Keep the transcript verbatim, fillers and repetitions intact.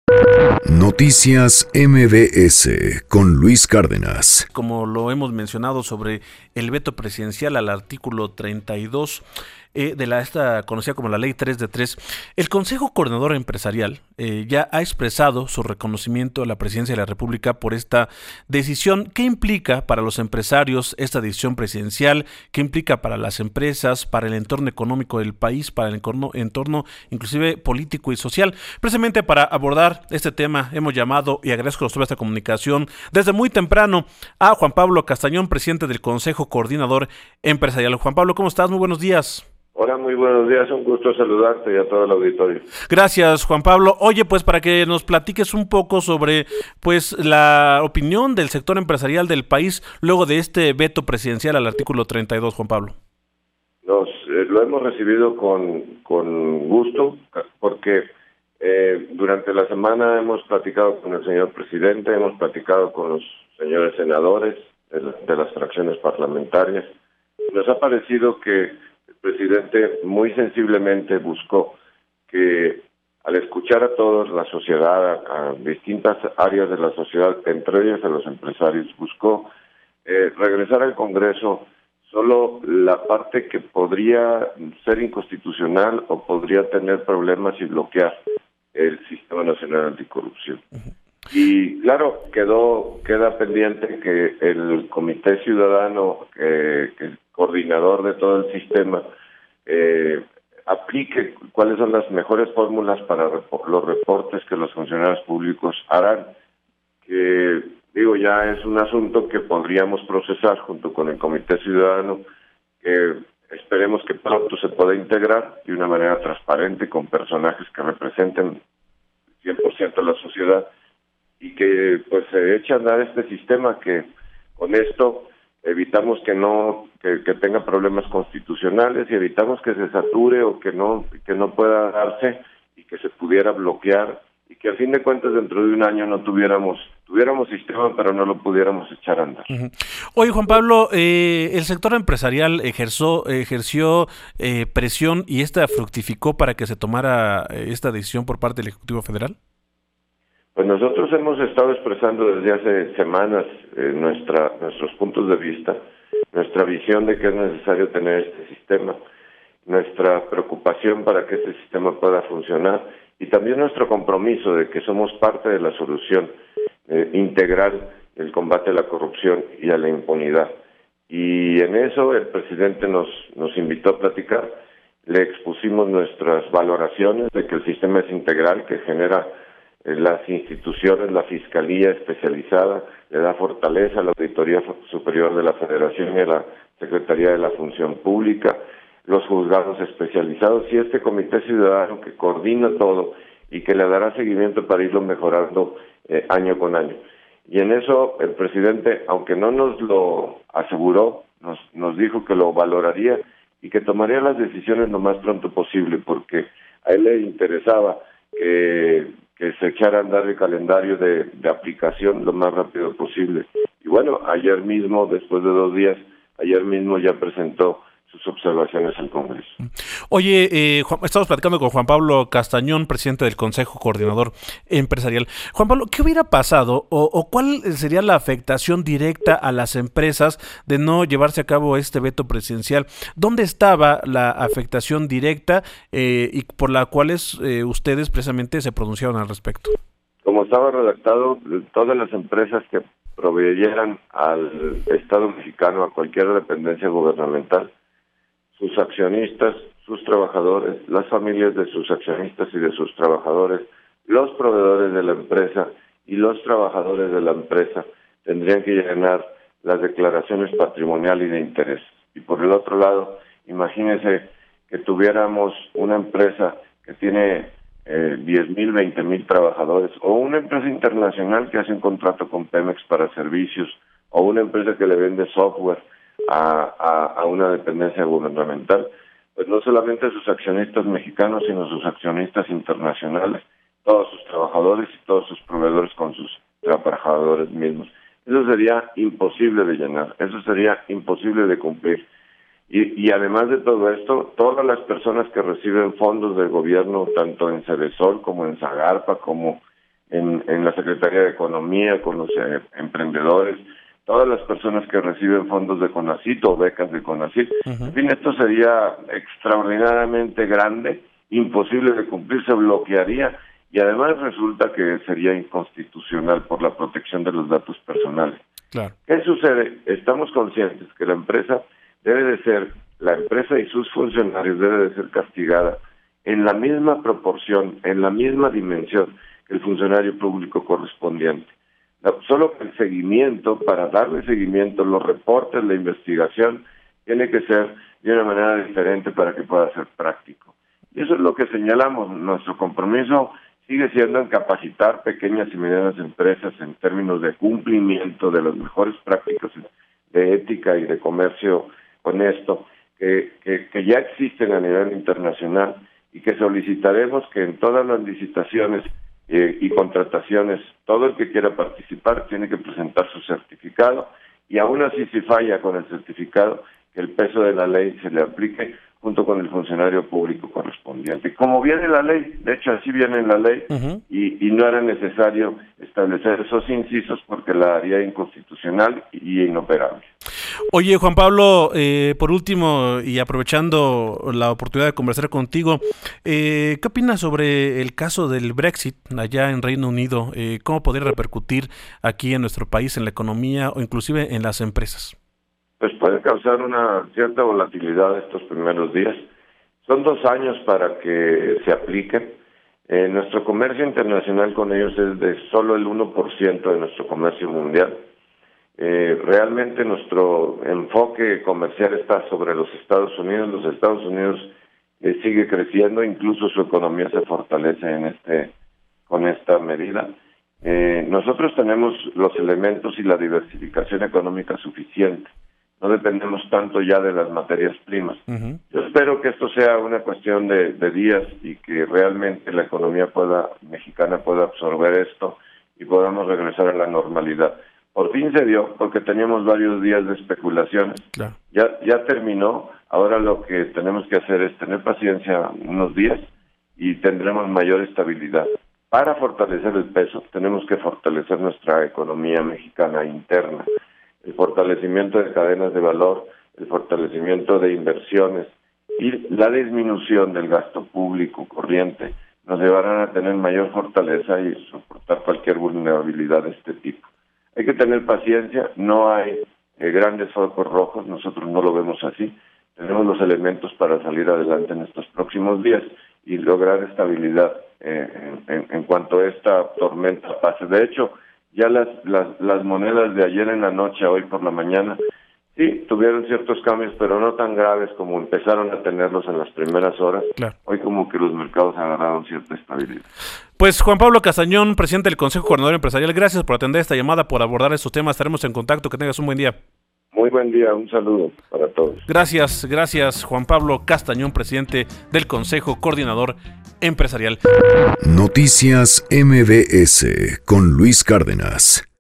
Noticias M B S con Luis Cárdenas. Como lo hemos mencionado sobre el veto presidencial al artículo treinta y dos eh, de la esta conocida como la ley tres de tres, el Consejo Coordinador Empresarial eh, ya ha expresado su reconocimiento a la Presidencia de la República por esta decisión. ¿Qué implica para los empresarios esta decisión presidencial? ¿Qué implica para las empresas, para el entorno económico del país, para el entorno, entorno inclusive político y social? Precisamente para abordar este tema hemos llamado, y agradezco toda esta comunicación desde muy temprano, a Juan Pablo Castañón, presidente del Consejo Coordinador Empresarial. Juan Pablo, ¿cómo estás? Muy buenos días. Hola, muy buenos días, un gusto saludarte y a todo el auditorio. Gracias, Juan Pablo. Oye, pues para que nos platiques un poco sobre pues la opinión del sector empresarial del país luego de este veto presidencial al artículo treinta y dos, Juan Pablo. Nos, eh, lo hemos recibido con, con gusto porque eh, durante la semana hemos platicado con el señor presidente, hemos platicado con los señores senadores de, la, de las fracciones parlamentarias. Nos ha parecido que el presidente muy sensiblemente buscó que al escuchar a todos, la sociedad, a, a distintas áreas de la sociedad, entre ellas a los empresarios, buscó eh, regresar al Congreso solo la parte que podría ser inconstitucional o podría tener problemas y bloquear el Sistema Nacional Anticorrupción. Y claro, quedó queda pendiente que el Comité Ciudadano, eh, que es coordinador de todo el sistema, eh, aplique cuáles son las mejores fórmulas para repo- los reportes que los funcionarios públicos harán, que digo ya es un asunto que podríamos procesar junto con el Comité Ciudadano, que esperemos que pronto se pueda integrar de una manera transparente con personajes que representen cien por ciento a la sociedad y que pues se eche a andar este sistema, que con esto evitamos que no que, que tenga problemas constitucionales y evitamos que se sature o que no que no pueda darse y que se pudiera bloquear y que al fin de cuentas dentro de un año no tuviéramos tuviéramos sistema pero no lo pudiéramos echar a andar. Uh-huh. Oye, Juan Pablo, eh, el sector empresarial ejerció, ejerció eh, presión y esta fructificó para que se tomara eh, esta decisión por parte del Ejecutivo Federal. Pues nosotros hemos estado expresando desde hace semanas eh, nuestra, nuestros puntos de vista, nuestra visión de que es necesario tener este sistema, nuestra preocupación para que este sistema pueda funcionar y también nuestro compromiso de que somos parte de la solución eh, integral del combate a la corrupción y a la impunidad. Y en eso el presidente nos, nos invitó a platicar, le expusimos nuestras valoraciones de que el sistema es integral, que genera las instituciones, la Fiscalía especializada, le da fortaleza a la Auditoría Superior de la Federación y a la Secretaría de la Función Pública, los juzgados especializados y este Comité Ciudadano que coordina todo y que le dará seguimiento para irlo mejorando eh, año con año. Y en eso el presidente, aunque no nos lo aseguró, nos, nos dijo que lo valoraría y que tomaría las decisiones lo más pronto posible, porque a él le interesaba que que se echara a andar el calendario de, de aplicación lo más rápido posible. Y bueno, ayer mismo, después de dos días, ayer mismo ya presentó sus observaciones al Congreso. Oye, eh, Juan, estamos platicando con Juan Pablo Castañón, presidente del Consejo Coordinador Empresarial. Juan Pablo, ¿qué hubiera pasado o, o cuál sería la afectación directa a las empresas de no llevarse a cabo este veto presidencial? ¿Dónde estaba la afectación directa eh, y por la cual eh, ustedes precisamente se pronunciaron al respecto? Como estaba redactado, todas las empresas que proveyeran al Estado mexicano, a cualquier dependencia gubernamental, sus accionistas, sus trabajadores, las familias de sus accionistas y de sus trabajadores, los proveedores de la empresa y los trabajadores de la empresa tendrían que llenar las declaraciones patrimonial y de interés. Y por el otro lado, imagínense que tuviéramos una empresa que tiene eh, diez mil, veinte mil trabajadores, o una empresa internacional que hace un contrato con Pemex para servicios, o una empresa que le vende software A, a, a una dependencia gubernamental, pues no solamente sus accionistas mexicanos, sino sus accionistas internacionales, todos sus trabajadores y todos sus proveedores con sus trabajadores mismos. Eso sería imposible de llenar, eso sería imposible de cumplir. Y, y además de todo esto, todas las personas que reciben fondos del gobierno, tanto en Cedesol como en Zagarpa, como en, en la Secretaría de Economía, con los eh, emprendedores, todas las personas que reciben fondos de CONACYT o becas de CONACYT. Uh-huh. En fin, esto sería extraordinariamente grande, imposible de cumplir, se bloquearía y además resulta que sería inconstitucional por la protección de los datos personales. Claro. ¿Qué sucede? Estamos conscientes que la empresa debe de ser, la empresa y sus funcionarios debe de ser castigada en la misma proporción, en la misma dimensión que el funcionario público correspondiente. Solo que el seguimiento, para darle seguimiento, los reportes, la investigación, tiene que ser de una manera diferente para que pueda ser práctico. Y eso es lo que señalamos. Nuestro compromiso sigue siendo en capacitar pequeñas y medianas empresas en términos de cumplimiento de las mejores prácticas de ética y de comercio honesto, que, que, que ya existen a nivel internacional y que solicitaremos que en todas las licitaciones Eh, y contrataciones, todo el que quiera participar tiene que presentar su certificado y aún así si falla con el certificado, que el peso de la ley se le aplique junto con el funcionario público correspondiente. Como viene la ley, de hecho así viene en la ley, uh-huh. y, y no era necesario establecer esos incisos porque la haría inconstitucional y inoperable. Oye, Juan Pablo, eh, por último, y aprovechando la oportunidad de conversar contigo, eh, ¿qué opinas sobre el caso del Brexit allá en Reino Unido? Eh, ¿Cómo podría repercutir aquí en nuestro país, en la economía o inclusive en las empresas? Pues puede causar una cierta volatilidad estos primeros días. Son dos años para que se apliquen. Eh, nuestro comercio internacional con ellos es de solo el uno por ciento de nuestro comercio mundial. Eh, realmente nuestro enfoque comercial está sobre los Estados Unidos. Los Estados Unidos eh, sigue creciendo, incluso su economía se fortalece en este con esta medida. Eh, nosotros tenemos los elementos y la diversificación económica suficiente. No dependemos tanto ya de las materias primas. Uh-huh. Yo espero que esto sea una cuestión de, de días y que realmente la economía pueda mexicana pueda absorber esto y podamos regresar a la normalidad. Por fin se dio, porque teníamos varios días de especulaciones. Claro. Ya ya terminó, ahora lo que tenemos que hacer es tener paciencia unos días y tendremos mayor estabilidad. Para fortalecer el peso, tenemos que fortalecer nuestra economía mexicana interna. El fortalecimiento de cadenas de valor, el fortalecimiento de inversiones y la disminución del gasto público corriente nos llevarán a tener mayor fortaleza y soportar cualquier vulnerabilidad de este tipo. Hay que tener paciencia, no hay eh, grandes focos rojos, nosotros no lo vemos así. Tenemos los elementos para salir adelante en estos próximos días y lograr estabilidad eh, en, en cuanto esta tormenta pase. De hecho, ya las, las las monedas de ayer en la noche a hoy por la mañana, sí, tuvieron ciertos cambios, pero no tan graves como empezaron a tenerlos en las primeras horas. Claro. Hoy como que los mercados agarraron cierta estabilidad. Pues Juan Pablo Castañón, presidente del Consejo Coordinador Empresarial, gracias por atender esta llamada, por abordar estos temas. Estaremos en contacto. Que tengas un buen día. Muy buen día, un saludo para todos. Gracias, gracias Juan Pablo Castañón, presidente del Consejo Coordinador Empresarial. Noticias M B S con Luis Cárdenas.